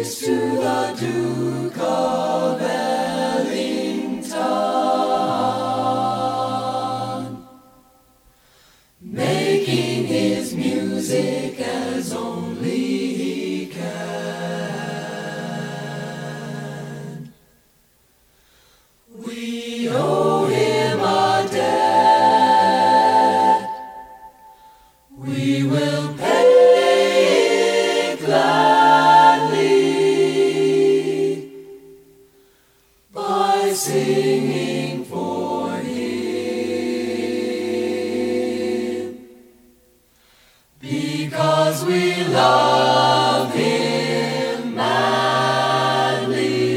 to the Duke of Ellington, making his music as only he can. We owe him a debt. We will pay it gladly by singing for him, because we love him madly.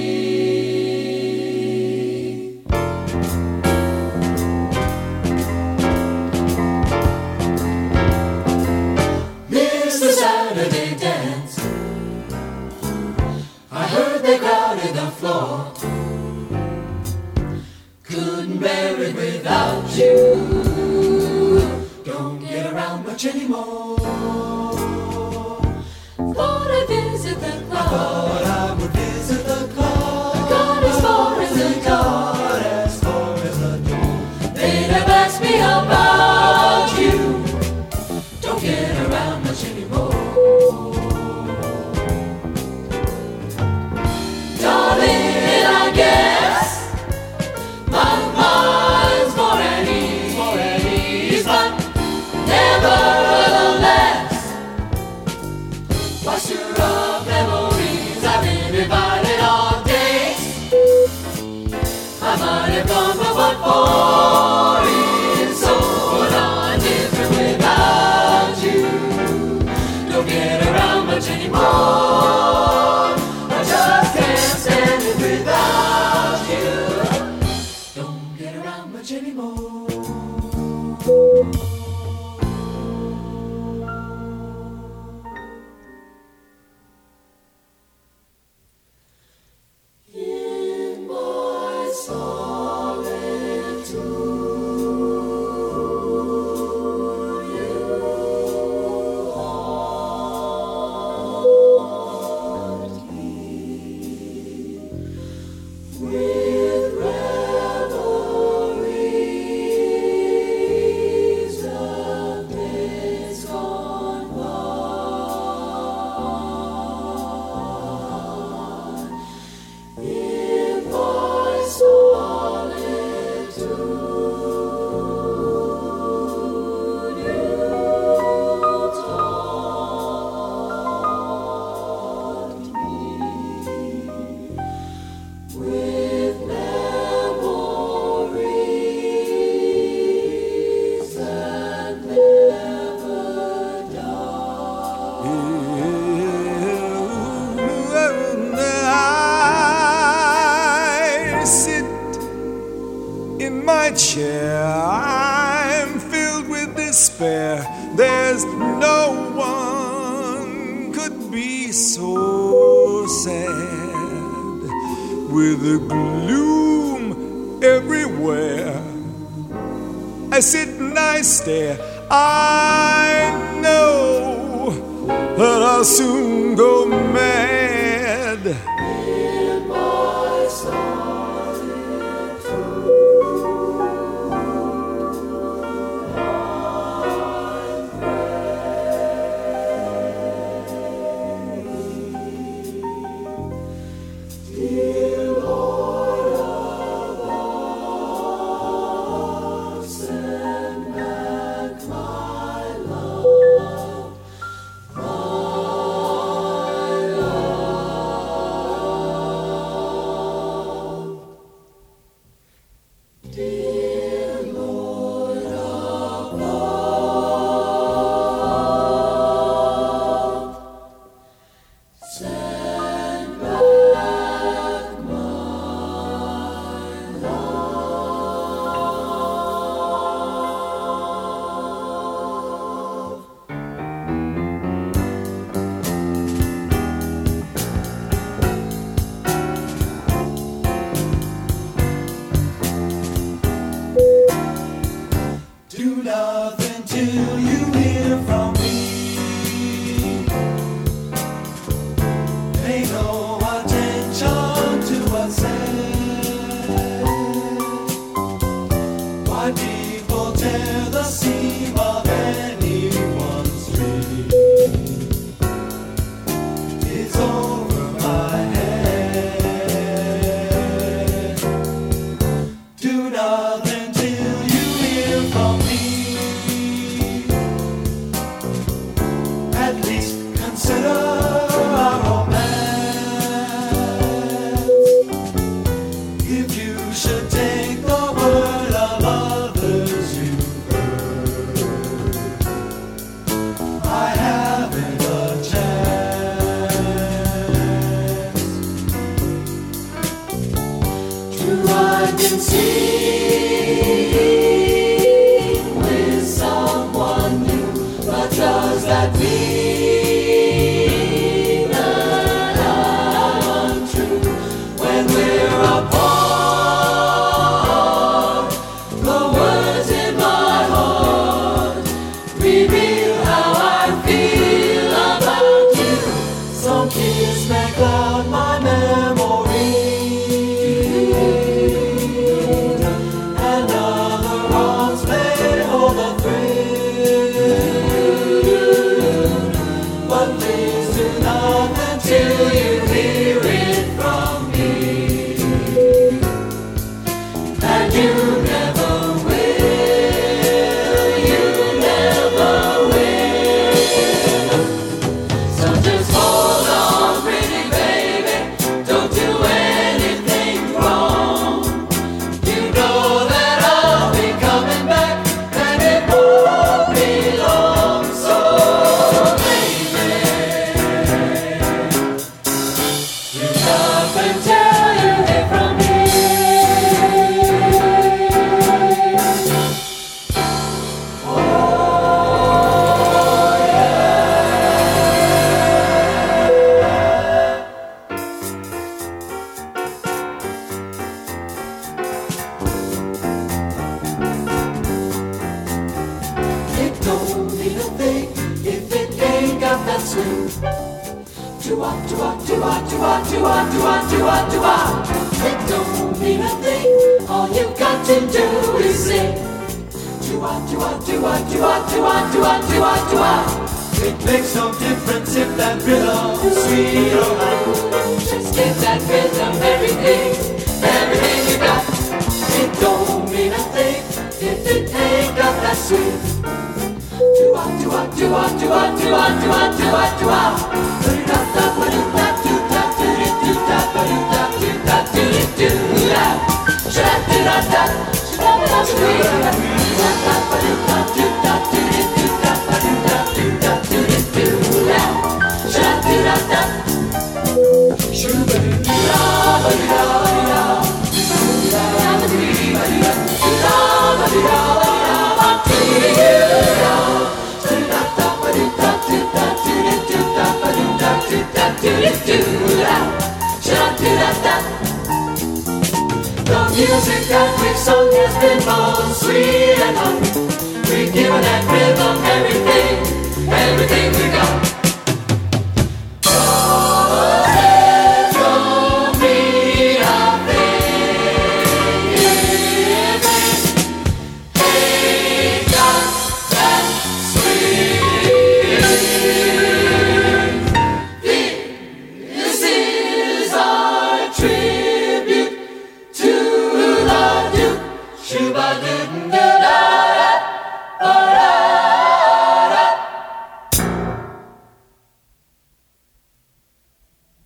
Mr. Saturday Dance, I heard they crowded the floor. Couldn't bear it without you. Don't get around much anymore. Thought I'd visit the club. I thought I would visit the club. I got as far as the door. As far as the door. They'd have asked me about you. Don't get around much anymore. Darling, I guess my mind's more at ease, but nevertheless, why stir up memories? I've been invited on dates. I might have gone, but what for? It's so darn different without you. Don't get around much anymore. I just can't stand it without you. Don't get around much anymore. In my solitude, you haunt me with reveries of days gone by. In my solitude, you taunt me with memories that never die. I sit in my chair, I'm filled with despair. There's no one could be so sad, with the gloom everywhere. I sit and I stare. I know that I'll soon go mad. In my solitude, I pray. Dear Lord above, send back my love. over my head. Do nothing till you hear from me. At least consider our romance. If you should take the word of others you've heard, I haven't a chance. True, I've been seen with someone new, but does that mean that I'm untrue? When we're apart, the words in my heart reveal how I feel about you. Some kiss may cloud my memory, and other arms may hold a thrill. But please do nothing till you hear it from me. And you never will, you never will. So just hold on, pretty baby, don't do anything wrong. You know that I'll be coming back, and it won't be long. So baby, you stop until you hear from me. It don't mean a thing if it ain't got that swing. Do-wah, do-wah, do-wah, do-wah, do-wah, do-wah, do-wah, do-wah. It don't mean a thing, all you've got to do is sing. Do-wah, do-wah, do-wah, do-wah, do-wah, do-wah, do-wah, do-wah. It makes no difference if that rhythm is sweet or not. Just give that rhythm everything, everything you got. It don't mean a thing if it ain't got that swing. Do-wah, do-wah, do-wah, do-wah, do-wah, do-wah, do-wah, do-wah. Do-da-da, ba-do-da, do-da, do-di-do-da, ba-do-da, do-da, do-di-do-da. Sha-da-do-da-da, sha-da-da-da-da-da. Do-da-da, ba-do-da, do-da, do-di-do-da, ba-do-da, do-da, do-di-do-da. Sha-da-do-da-da. Shoo-ba-doo-da, ba-do-da, ba-do-da. Do-da, ba-do-da, do-da, ba-do-da, ba-do-da, ba-do-da. Do-da-da, ba-do-da, do-da, do-di-do-da, ba-do-da, do-da, do-di-do-da. Sha-da-do-da-da. The music that we've sung has been both sweet and hot. We've given that rhythm everything, everything we got.